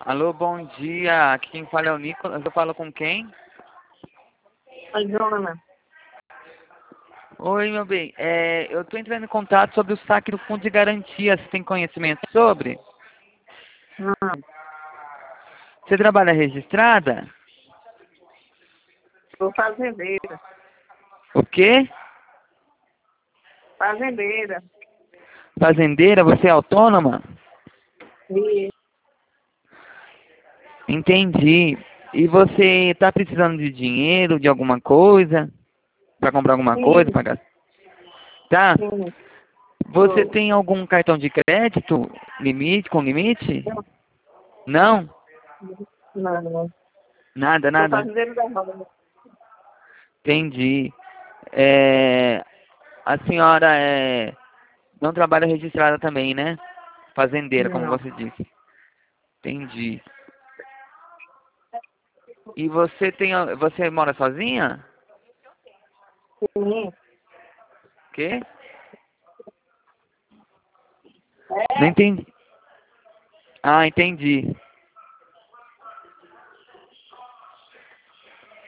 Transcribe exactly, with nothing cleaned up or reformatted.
Alô, bom dia. Aqui quem fala é o Nicolas. Eu falo com quem? Oi, Joana. Oi, meu bem. É, eu estou entrando em contato sobre o saque do Fundo de Garantia. Você tem conhecimento sobre? Não, Você trabalha registrada? sou fazendeira. O quê? Fazendeira. Fazendeira? Você é autônoma? E Entendi. E você está precisando de dinheiro, de alguma coisa? Para comprar alguma coisa? sim, Para gastar? Tá? sim. Você Sou. tem algum cartão de crédito? Limite? Com limite? Não? Não, não. Nada, Sou nada? fazendeira da roda. Entendi. É, a senhora é, não trabalha registrada também, né? Fazendeira, como Não. você disse. Entendi. E você tem, a- você mora sozinha? Sim. Quê? Não É? entendi. Ah, entendi.